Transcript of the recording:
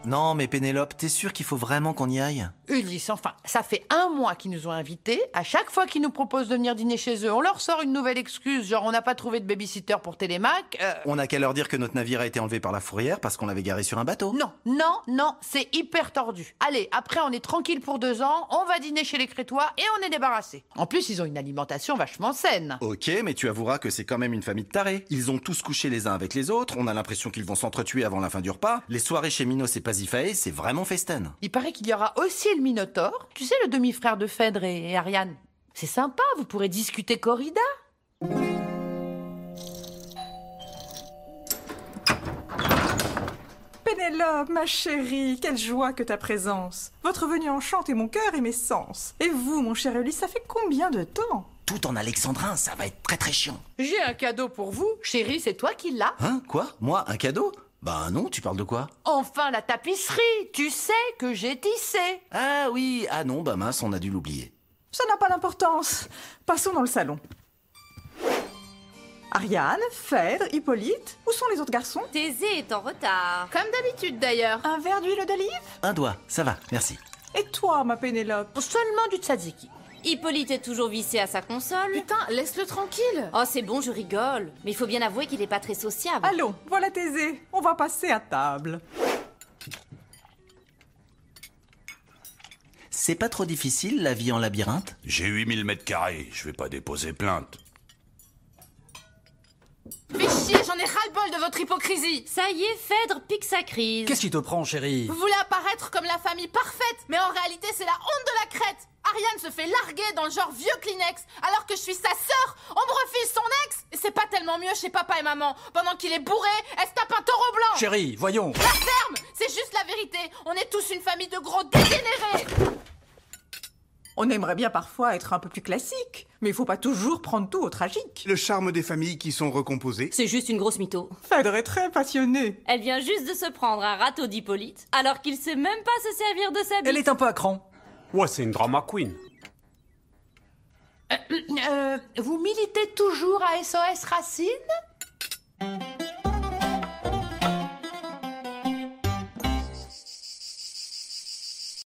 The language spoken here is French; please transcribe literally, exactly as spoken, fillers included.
Non, mais Pénélope, t'es sûre qu'il faut vraiment qu'on y aille? Ulysse, enfin, ça fait un mois qu'ils nous ont invités. À chaque fois qu'ils nous proposent de venir dîner chez eux, on leur sort une nouvelle excuse, genre on n'a pas trouvé de babysitter pour Télémac. Euh... On a qu'à leur dire que notre navire a été enlevé par la fourrière parce qu'on l'avait garé sur un bateau. Non, non, non, c'est hyper tordu. Allez, après on est tranquille pour deux ans, on va dîner chez les Crétois et on est débarrassé. En plus, ils ont une alimentation vachement saine. Ok, mais tu avoueras que c'est quand même une famille de tarés. Ils ont tous couché les uns avec les autres, on a l'impression qu'ils vont s'entretuer avant la fin du repas. Les soirées chez Minos et Pasiphae, c'est vraiment festin. Il paraît qu'il y aura aussi le Minotaure. Tu sais, le demi-frère de Phèdre et Ariane. C'est sympa, vous pourrez discuter corrida. Pénélope, ma chérie, quelle joie que ta présence. Votre venue enchante mon cœur et mes sens. Et vous, mon cher Ulysse, ça fait combien de temps? Tout en alexandrin, ça va être très très chiant. J'ai un cadeau pour vous. Chérie, c'est toi qui l'as. Hein? Quoi? Moi? Un cadeau? Bah non, tu parles de quoi? Enfin, la tapisserie. Tu sais que j'ai tissé. Ah oui, ah non, bah mince, on a dû l'oublier. Ça n'a pas d'importance. Passons dans le salon. Ariane, Phèdre, Hippolyte, où sont les autres garçons? Thésée est en retard. Comme d'habitude d'ailleurs. Un verre d'huile d'olive? Un doigt, ça va, merci. Et toi, ma Pénélope? Seulement du tzatziki. Hippolyte est toujours vissé à sa console. Putain, laisse-le tranquille. Oh, c'est bon, je rigole. Mais il faut bien avouer qu'il est pas très sociable. Allons, voilà Thésée. On va passer à table. C'est pas trop difficile, la vie en labyrinthe? J'ai huit mille mètres carrés, je vais pas déposer plainte. Fais chier, j'en ai ras-le-bol de votre hypocrisie. Ça y est, Phèdre pique sa crise. Qu'est-ce qui te prend, chérie? Vous voulez apparaître comme la famille parfaite, mais en réalité c'est la honte de la crête. Ariane se fait larguer dans le genre vieux Kleenex, alors que je suis sa sœur. On me refile son ex. Et c'est pas tellement mieux chez papa et maman. Pendant qu'il est bourré, elle se tape un taureau blanc. Chérie, voyons. La ferme, c'est juste la vérité. On est tous une famille de gros dégénérés. On aimerait bien parfois être un peu plus classique, mais il faut pas toujours prendre tout au tragique. Le charme des familles qui sont recomposées. C'est juste une grosse mytho. Phèdre est très passionnée. Elle vient juste de se prendre un râteau d'Hippolyte, alors qu'il sait même pas se servir de sa bite. Elle est un peu à cran. Ouais, c'est une drama queen. Euh, euh, vous militez toujours à S O S Racine?